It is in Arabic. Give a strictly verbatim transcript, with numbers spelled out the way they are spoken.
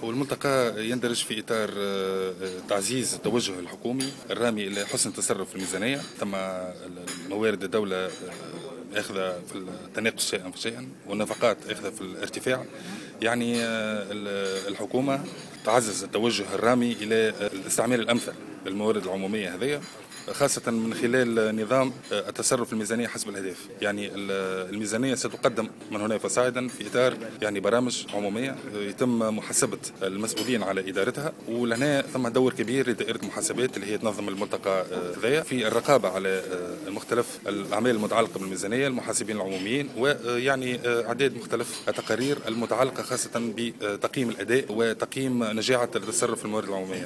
والملتقى يندرج في إطار تعزيز التوجه الحكومي الرامي إلى حسن التصرف في الميزانية. ثم موارد الدولة أخذ في التناقص شيئا فشيئا، والنفقات أخذ في الارتفاع. يعني الحكومة تعزز التوجه الرامي إلى الاستعمال الأمثل للموارد العمومية هذه، خاصة من خلال نظام التصرف الميزانية حسب الأهداف. يعني الميزانية ستقدم من هنا فصاعدا في إطار يعني برامج عمومية يتم محاسبة المسؤولين على إدارتها، ولهنا ثم دور كبير لدائرة المحاسبات اللي هي تنظم الملتقى هذايا في الرقابة على المختلف الأعمال المتعلقة بالميزانية، المحاسبين العموميين، ويعني عدد مختلف التقارير المتعلقة خاصة بتقييم الأداء وتقييم نجاعة التصرف في الموارد العمومية.